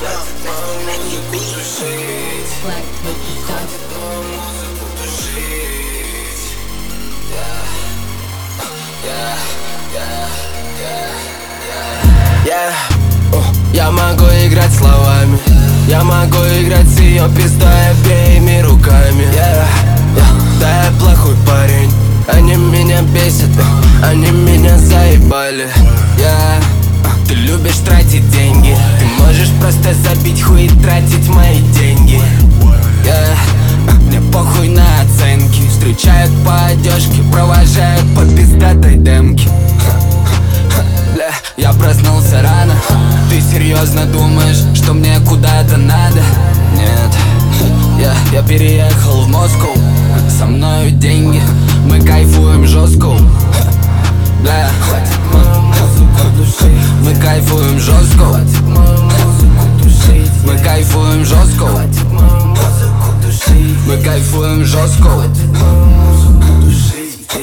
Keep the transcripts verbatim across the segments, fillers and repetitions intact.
Я могу играть словами, я могу играть с ее пиздой обеими руками. yeah, yeah. Да, я плохой парень, они меня бесят, они меня заебали. yeah. Ты любишь тратить деньги, ты можешь просто забить хуй и тратить мои деньги. yeah. Мне похуй на оценки, встречают по одежке, провожают по пиздатой демке. Бля, я проснулся рано. Ты серьезно думаешь, что мне куда-то надо? Нет, я, я переехал в Москву, со мною деньги, мы кайфуем жестко. Бля, хватит мою музыку душить. Мы кайфуем жестко. Хватит мою музыку душить. Мы кайфуем жестко. Хватит мою музыку душить. Мы кайфуем жестко. Хватит мою музыку душить.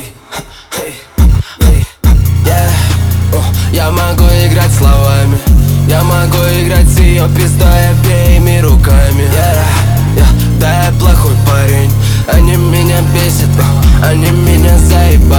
Я могу играть словами, я могу играть с ее пиздой обеими руками. yeah, yeah. Да, я плохой парень, они меня бесят, они меня заебали.